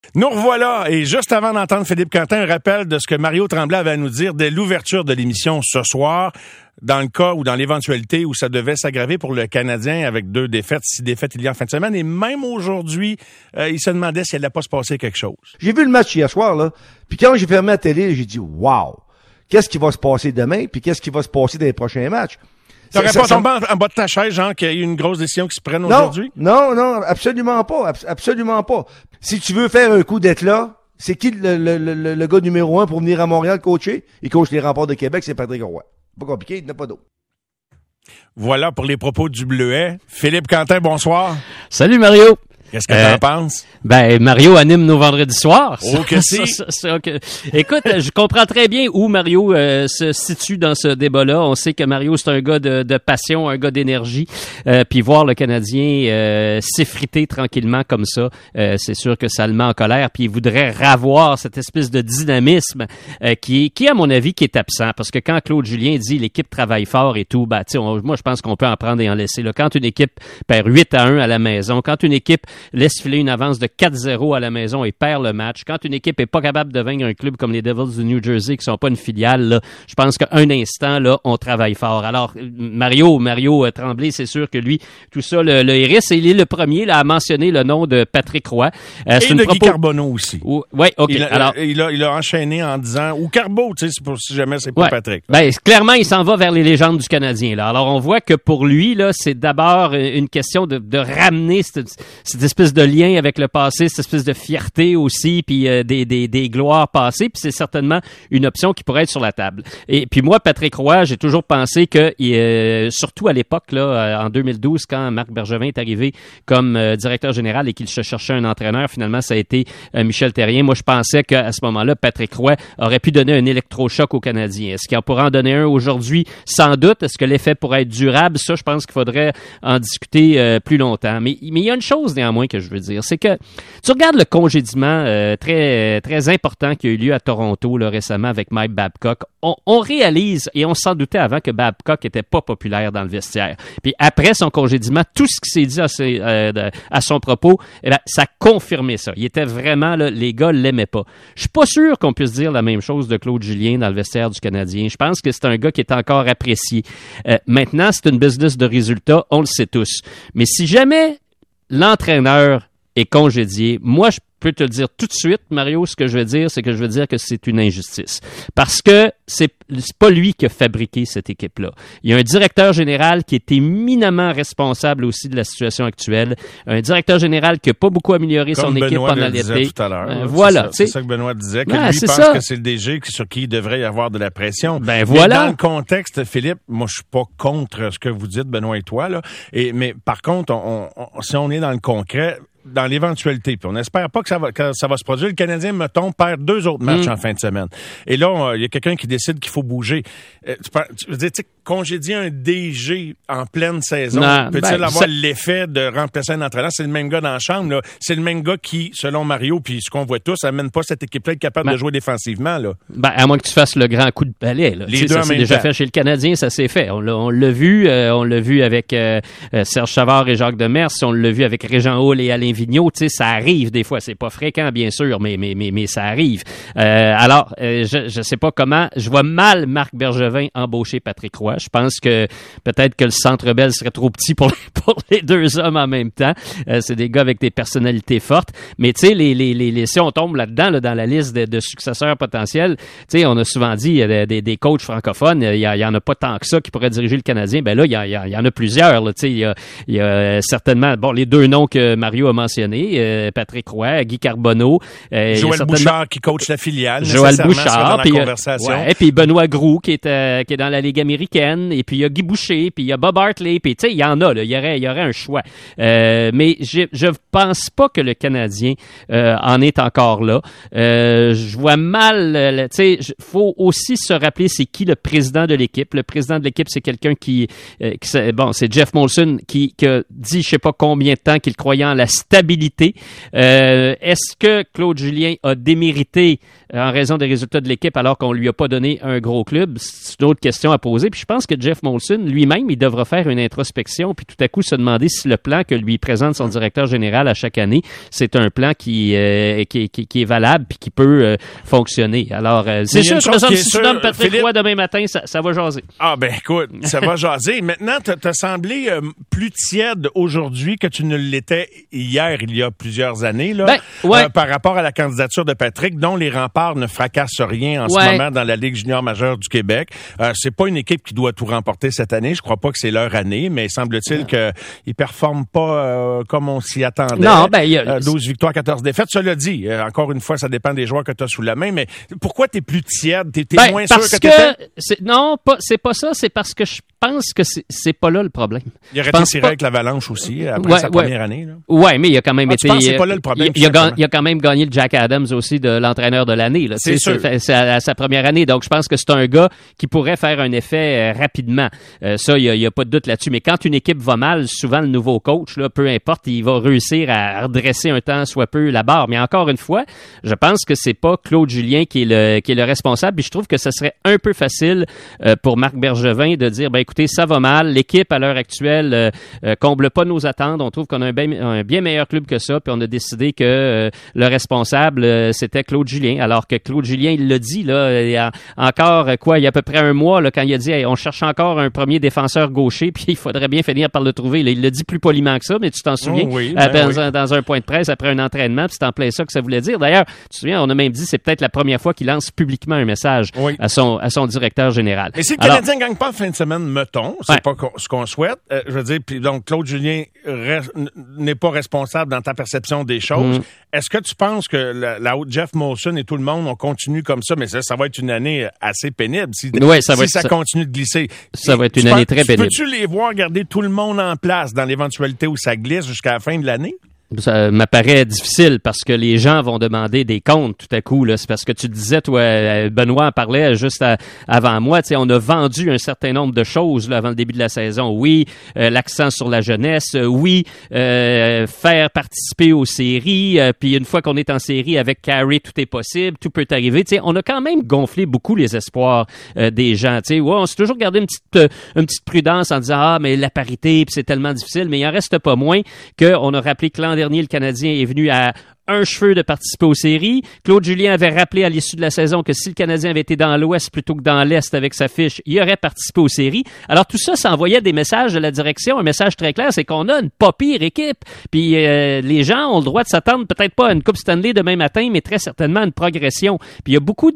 Nous revoilà, et juste avant d'entendre Philippe Quentin, un rappel de ce que Mario Tremblay avait à nous dire dès l'ouverture de l'émission ce soir, dans le cas ou dans l'éventualité où ça devait s'aggraver pour le Canadien avec 2 défaites, 6 défaites il y a en fin de semaine, et même aujourd'hui, il se demandait s'il allait pas se passer quelque chose. J'ai vu le match hier soir, là, puis quand j'ai fermé la télé, j'ai dit « Wow! Qu'est-ce qui va se passer demain, puis qu'est-ce qui va se passer dans les prochains matchs? » T'aurais pas tombé en bas de ta chaise, genre, qu'il y a eu une grosse décision qui se prenne aujourd'hui? Non, absolument pas. Absolument pas. Si tu veux faire un coup d'être là, c'est qui le gars numéro 1 pour venir à Montréal coacher? Il coach les Remparts de Québec, c'est Patrick Roy. Pas compliqué, il n'y en a pas d'autre. Voilà pour les propos du Bleuet. Philippe Quentin, bonsoir. Salut Mario. Qu'est-ce que t'en penses? Ben, Mario anime nos vendredis soirs. Oh, que si! Écoute, je comprends très bien où Mario se situe dans ce débat-là. On sait que Mario, c'est un gars de passion, un gars d'énergie. Puis voir le Canadien s'effriter tranquillement comme ça, c'est sûr que ça le met en colère. Puis il voudrait ravoir cette espèce de dynamisme qui à mon avis, qui est absent. Parce que quand Claude Julien dit l'équipe travaille fort et tout, ben, moi, je pense qu'on peut en prendre et en laisser. Là, quand une équipe perd 8-1 à la maison, quand une équipe laisse filer une avance de 4-0 à la maison et perd le match. Quand une équipe est pas capable de vaincre un club comme les Devils du New Jersey, qui sont pas une filiale, là, je pense qu'un instant, là, on travaille fort. Alors, Mario Tremblay, c'est sûr que lui, tout ça, le hérisse, et il est le premier là, à mentionner le nom de Patrick Roy. Et de Guy Carbonneau aussi. Oui, OK. Il a enchaîné en disant, ou Carbo, tu sais, pour si jamais c'est pas Patrick. Ben, clairement, il s'en va vers les légendes du Canadien, là. Alors, on voit que pour lui, là, c'est d'abord une question de ramener cette espèce de lien avec le passé, cette espèce de fierté aussi, puis des gloires passées, puis c'est certainement une option qui pourrait être sur la table. Et puis moi, Patrick Roy, j'ai toujours pensé que, surtout à l'époque, là, en 2012, quand Marc Bergevin est arrivé comme directeur général et qu'il se cherchait un entraîneur, finalement, ça a été Michel Therrien. Moi, je pensais qu'à ce moment-là, Patrick Roy aurait pu donner un électrochoc aux Canadiens. Est-ce qu'il en pourra en donner un aujourd'hui? Sans doute. Est-ce que l'effet pourrait être durable? Ça, je pense qu'il faudrait en discuter plus longtemps. Mais il y a une chose, néanmoins, que je veux dire, c'est que tu regardes le congédiement très très important qui a eu lieu à Toronto là, récemment avec Mike Babcock. On réalise, et on s'en doutait avant, que Babcock était pas populaire dans le vestiaire. Puis après son congédiement, tout ce qui s'est dit à son propos, eh ben, ça confirmait ça. Il était vraiment, là, les gars l'aimaient pas. Je suis pas sûr qu'on puisse dire la même chose de Claude Julien dans le vestiaire du Canadien. Je pense que c'est un gars qui est encore apprécié. Maintenant, c'est une business de résultats, on le sait tous. Mais si jamais l'entraîneur est congédié, moi, je peux te le dire tout de suite, Mario, ce que je veux dire, c'est que je veux dire que c'est une injustice. Parce que c'est pas lui qui a fabriqué cette équipe-là. Il y a un directeur général qui est éminemment responsable aussi de la situation actuelle. Un directeur général qui n'a pas beaucoup amélioré son équipe pendant l'été. Tout à l'heure. Voilà. C'est ça que Benoît disait, que lui pense que c'est le DG sur qui il devrait y avoir de la pression. Ben voilà. Mais dans le contexte, Philippe, moi, je suis pas contre ce que vous dites, Benoît et toi, là. Mais par contre, si on est dans le concret, dans l'éventualité, puis on n'espère pas que ça va se produire. Le Canadien, mettons, perd 2 autres matchs en fin de semaine. Et là, il y a quelqu'un qui décide qu'il faut bouger. Tu veux dire, tu sais, congédier un DG en pleine saison, peut-il avoir l'effet de remplacer un entraîneur? C'est le même gars dans la chambre, là. C'est le même gars qui, selon Mario, puis ce qu'on voit tous, amène pas cette équipe-là être capable de jouer défensivement, là. Ben, à moins que tu fasses le grand coup de balai, là. Les deux ça s'est déjà fait chez le Canadien, ça s'est fait. On l'a vu avec Serge Savard et Jacques Demers, on l'a vu avec Régent Hall et Alain Vigneault, tu sais, ça arrive des fois, c'est pas fréquent bien sûr, mais ça arrive. Alors, je sais pas comment, je vois mal Marc Bergevin embaucher Patrick Roy. Je pense que peut-être que le Centre Bell serait trop petit pour les deux hommes en même temps. C'est des gars avec des personnalités fortes, mais tu sais, si on tombe là-dedans, là, dans la liste de successeurs potentiels, tu sais, on a souvent dit des coachs francophones, il y en a pas tant que ça qui pourraient diriger le Canadien. Ben là, il y en a plusieurs. Tu sais, il y a certainement, bon, les deux noms que Mario a mentionné, Patrick Roy, Guy Carbonneau. Joël Bouchard qui coach la filiale. Joël Bouchard. Puis Benoît Groux qui est dans la Ligue américaine. Et puis il y a Guy Boucher, puis il y a Bob Hartley. Puis tu sais, il y en a, là. Il y aurait un choix. Mais je pense pas que le Canadien en est encore là. Je vois mal, tu sais, faut aussi se rappeler c'est qui le président de l'équipe. Le président de l'équipe, c'est quelqu'un c'est Jeff Molson qui a dit, je sais pas combien de temps qu'il croyait en la stabilité. Est-ce que Claude Julien a démérité en raison des résultats de l'équipe alors qu'on lui a pas donné un gros club? C'est une autre question à poser. Puis je pense que Jeff Molson, lui-même, il devra faire une introspection puis tout à coup se demander si le plan que lui présente son directeur général à chaque année, c'est un plan qui est valable puis qui peut fonctionner. Alors, c'est sûr que si tu nommes Patrick Roy demain matin, ça va jaser. Ah ben écoute, ça va jaser. Maintenant, t'as semblé plus tiède aujourd'hui que tu ne l'étais hier, il y a plusieurs années, là, par rapport à la candidature de Patrick, dont les Remparts ne fracassent rien en ce moment dans la Ligue junior majeure du Québec. C'est pas une équipe qui doit tout remporter cette année. Je crois pas que c'est leur année, mais semble-t-il qu'ils performent pas comme on s'y attendait. Non, 12 victoires, 14 défaites. Cela dit, encore une fois, ça dépend des joueurs que tu as sous la main, mais pourquoi t'es plus tiède? T'es moins sûr que t'étais? Non, c'est pas ça. C'est parce que je pense que c'est pas là le problème. Il aurait été tiré avec l'Avalanche aussi, après sa première année. Là. Ouais, mais il a quand même été... c'est pas là le problème, il a quand même gagné le Jack Adams aussi de l'entraîneur de l'année. Là. C'est sûr. C'est à sa première année. Donc, je pense que c'est un gars qui pourrait faire un effet rapidement. Ça, il y a pas de doute là-dessus. Mais quand une équipe va mal, souvent le nouveau coach, là, peu importe, il va réussir à redresser un temps soit peu la barre. Mais encore une fois, je pense que c'est pas Claude Julien qui est le responsable. Puis je trouve que ça serait un peu facile pour Marc Bergevin de dire, écoutez, ça va mal. L'équipe, à l'heure actuelle, comble pas nos attentes. On trouve qu'on a un bien meilleur club que ça. Puis on a décidé que le responsable, c'était Claude Julien. Alors que Claude Julien, il l'a dit, là, il y a encore, il y a à peu près un mois, là, quand il a dit, on cherche encore un premier défenseur gaucher, puis il faudrait bien finir par le trouver. Là, il l'a dit plus poliment que ça, mais tu t'en souviens, dans un point de presse après un entraînement, puis c'est en plein ça que ça voulait dire. D'ailleurs, tu te souviens, on a même dit, c'est peut-être la première fois qu'il lance publiquement un message à son directeur général. Et si le Canadien ne gagne pas en fin de semaine, mettons, c'est pas ce qu'on souhaite, je veux dire, puis donc Claude Julien n'est pas responsable dans ta perception des choses. Est-ce que tu penses que la haute Jeff Molson et tout le monde, on continue comme ça, mais ça va être une année assez pénible si ça continue de glisser. Ça va être une année très pénible. Peux-tu les voir garder tout le monde en place dans l'éventualité où ça glisse jusqu'à la fin de l'année? Ça m'apparaît difficile parce que les gens vont demander des comptes tout à coup. Là. C'est parce que tu disais, toi, Benoît en parlait juste avant moi, on a vendu un certain nombre de choses là, avant le début de la saison. Oui, l'accent sur la jeunesse. Oui, faire participer aux séries. Puis une fois qu'on est en série avec Carey, tout est possible, tout peut arriver. On a quand même gonflé beaucoup les espoirs des gens. On s'est toujours gardé une petite prudence en disant mais la parité, puis c'est tellement difficile. Mais il en reste pas moins qu'on a rappelé que l'an dernier, le Canadien est venu à un cheveu de participer aux séries. Claude Julien avait rappelé à l'issue de la saison que si le Canadien avait été dans l'Ouest plutôt que dans l'Est avec sa fiche, il aurait participé aux séries. Alors tout ça, ça envoyait des messages de la direction. Un message très clair, c'est qu'on a une pas pire équipe. Puis les gens ont le droit de s'attendre peut-être pas à une Coupe Stanley demain matin, mais très certainement à une progression. Puis il y a beaucoup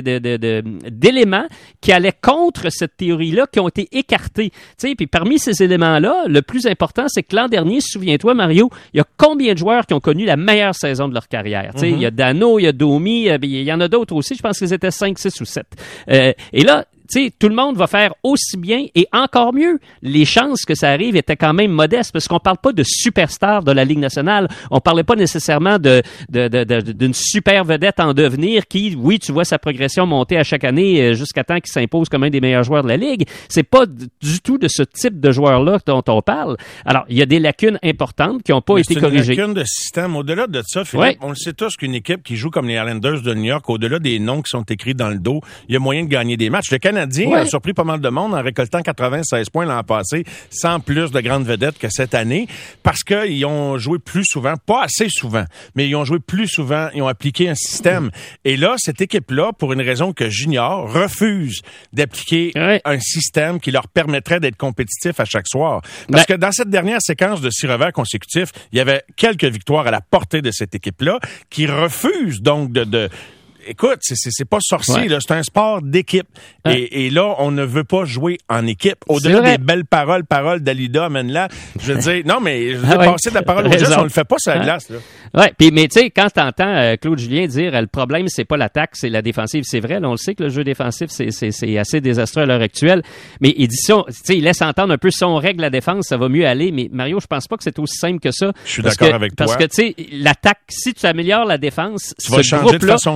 d'éléments qui allaient contre cette théorie-là, qui ont été écartés. Puis parmi ces éléments-là, le plus important, c'est que l'an dernier, souviens-toi, Mario, il y a combien de joueurs qui ont connu la meilleure saison de leur carrière. Il y a Dano, il y a Domi, il y en a d'autres aussi. Je pense qu'ils étaient 5, 6 ou 7. Et là, tout le monde va faire aussi bien et encore mieux. Les chances que ça arrive étaient quand même modestes parce qu'on parle pas de superstar de la Ligue nationale. On parlait pas nécessairement d'une super vedette en devenir qui, oui, tu vois sa progression monter à chaque année jusqu'à temps qu'il s'impose comme un des meilleurs joueurs de la Ligue. C'est pas du tout de ce type de joueur-là dont on parle. Alors, il y a des lacunes importantes qui ont pas été corrigées. C'est une lacune de système. Au-delà de ça, Philippe, on le sait tous qu'une équipe qui joue comme les Islanders de New York, au-delà des noms qui sont écrits dans le dos, il y a moyen de gagner des matchs. Le Canadien a surpris pas mal de monde en récoltant 96 points l'an passé, sans plus de grandes vedettes que cette année, parce qu'ils ont joué plus souvent, pas assez souvent, mais ils ont joué plus souvent, ils ont appliqué un système. Et là, cette équipe-là, pour une raison que j'ignore, refuse d'appliquer un système qui leur permettrait d'être compétitifs à chaque soir. Parce que dans cette dernière séquence de 6 revers consécutifs, il y avait quelques victoires à la portée de cette équipe-là qui refuse donc de écoute, c'est pas sorcier, là, c'est un sport d'équipe. Et là, on ne veut pas jouer en équipe. Au-delà des belles paroles d'Alida Amenla, je veux dire, non, mais je veux passer de la parole au geste, on le fait pas sur la glace, là. Ouais, puis mais tu sais, quand t'entends Claude Julien dire le problème c'est pas l'attaque, c'est la défensive, c'est vrai, là, on le sait que le jeu défensif c'est assez désastreux à l'heure actuelle, mais il dit ça, tu sais, il laisse entendre un peu si on règle la défense, ça va mieux aller, mais Mario, je pense pas que c'est aussi simple que ça. Je suis d'accord avec toi. Parce que tu sais, l'attaque, si tu améliores la défense, tu vas changer de façon de jouer.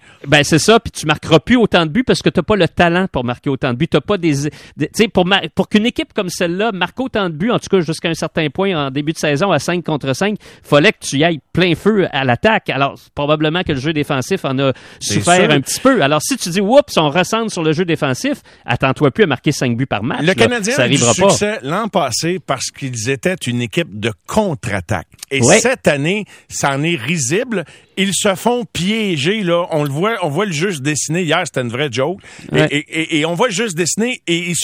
Ben c'est ça, puis tu marqueras plus autant de buts parce que t'as pas le talent pour marquer autant de buts. T'as pas tu sais, pour qu'une équipe comme celle-là marque autant de buts, en tout cas jusqu'à un certain point en début de saison à 5 contre 5, fallait que tu y ailles plein feu à l'attaque. Alors probablement que le jeu défensif en a souffert un petit peu. Alors si tu dis oups, on recentre sur le jeu défensif, attends-toi plus à marquer 5 buts par match. Le Canadien ça a eu du arrivera succès l'an passé parce qu'ils étaient une équipe de contre-attaque. Et ouais. Cette année, ça en est risible. Ils se font piéger, là. On voit le jeu se dessiner. Hier, c'était une vraie joke. Ouais. Et on voit le jeu se dessiner et ils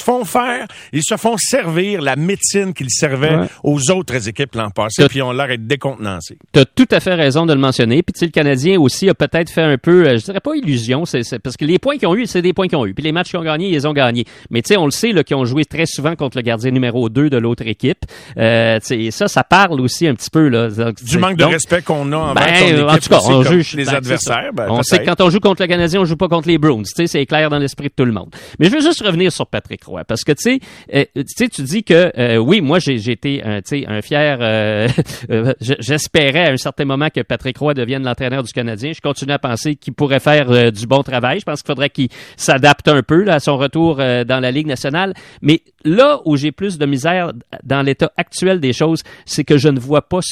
se font servir la médecine qu'ils servaient aux autres équipes l'an passé, puis on l'air d'être décontenancés. T'as tout à fait raison de le mentionner. Puis tu sais, le Canadien aussi a peut-être fait un peu, je dirais pas illusion, c'est parce que les points qu'ils ont eu, c'est des points qu'ils ont eu. Puis les matchs qu'ils ont gagnés, ils les ont gagnés. Mais tu sais, on le sait, là, qu'ils ont joué très souvent contre le gardien numéro 2 de l'autre équipe. Tu sais, ça parle aussi un petit peu, là. Du manque de respect qu'on a envers ton équipe. En tout cas, on juge les adversaires. On sait que quand on joue contre le Canadien, on joue pas contre les Bruins. Tu sais, c'est clair dans l'esprit de tout le monde. Mais je veux juste revenir sur Patrick Roy parce que tu sais, tu dis que oui, moi j'ai été un fier. J'espérais à un certain moment que Patrick Roy devienne l'entraîneur du Canadien. Je continue à penser qu'il pourrait faire du bon travail. Je pense qu'il faudrait qu'il s'adapte un peu là, à son retour dans la Ligue nationale. Mais là où j'ai plus de misère dans l'état actuel des choses, c'est que je ne vois pas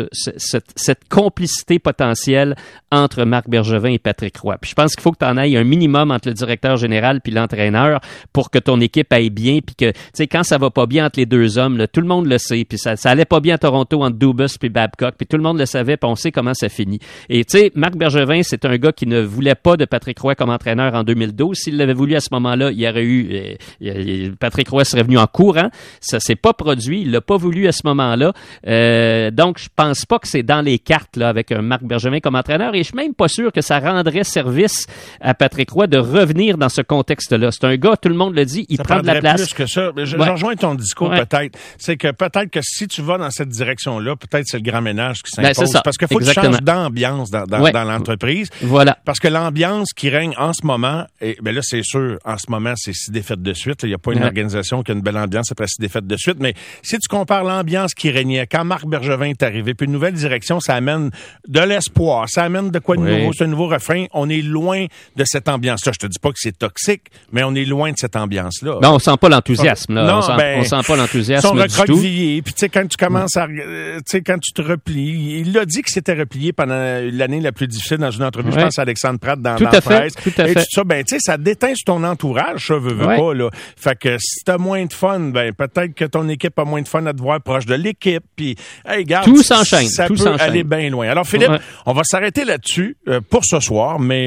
cette complicité potentielle entre Marc Bergevin et Patrick Roy. Puis je pense qu'il faut que tu en ailles un minimum entre le directeur général puis l'entraîneur pour que ton équipe aille bien, puis que, tu sais, quand ça va pas bien entre les deux hommes, là, tout le monde le sait, puis ça allait pas bien à Toronto entre Dubas puis Babcock, puis tout le monde le savait, puis on sait comment ça finit. Et tu sais, Marc Bergevin, c'est un gars qui ne voulait pas de Patrick Roy comme entraîneur en 2012. S'il l'avait voulu à ce moment-là, il y aurait eu Patrick Roy serait venu en courant. Ça s'est pas produit, il l'a pas voulu à ce moment-là. Donc je pense pas que c'est dans les cartes là avec un Marc Bergevin comme entraîneur, et je suis même pas sûr que ça rendrait service à Patrick Roy de revenir dans ce contexte-là. C'est un gars, tout le monde le dit, il prend de la place. Plus que ça. Je rejoins ton discours peut-être. C'est que peut-être que si tu vas dans cette direction-là, peut-être c'est le grand ménage qui s'impose. C'est ça. Parce qu'il faut que tu changes d'ambiance dans l'entreprise. Voilà. Parce que l'ambiance qui règne en ce moment, et ben là c'est sûr, en ce moment c'est 6 défaites de suite. Il n'y a pas une organisation qui a une belle ambiance après 6 défaites de suite. Mais si tu compares l'ambiance qui régnait quand Marc Bergevin est arrivé, puis une nouvelle direction, ça amène de l'espoir, ça amène de quoi de nouveau, c'est un nouveau refrain. On est loin de cette ambiance-là. Je te dis pas que c'est toxique, mais on est loin de cette ambiance-là. Non, on sent pas l'enthousiasme, là. Non, on sent pas l'enthousiasme son du tout. recroquevillé. Puis tu sais, quand tu commences à, tu sais, quand tu te replies, il l'a dit qu'il s'était replié pendant l'année la plus difficile dans une entrevue. Je pense à Alexandre Pratt dans la presse. Tout à fait. Et tout ça, ben tu sais, ça déteint sur ton entourage, ça veut pas, là. Fait que si t'as moins de fun, ben peut-être que ton équipe a moins de fun à te voir proche de l'équipe. Puis, hey, garde, tout s'enchaîne. Ça tout peut s'enchaîne. aller bien loin. Alors Philippe, on va s'arrêter là-dessus pour ce soir, mais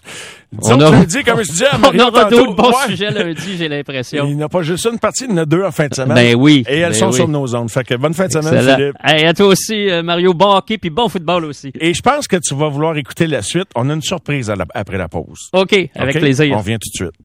on aura lundi, comme je disais à Mario, on aura d'autres bons sujets lundi, j'ai l'impression. Il n'a pas juste une partie, il y en a 2 en fin de semaine. Ben oui. Et elles sont sur nos ondes. Fait que bonne fin de semaine, excellent. Philippe. Hey, à toi aussi, Mario. Bon hockey puis bon football aussi. Et je pense que tu vas vouloir écouter la suite. On a une surprise après la pause. OK, avec plaisir. On revient tout de suite.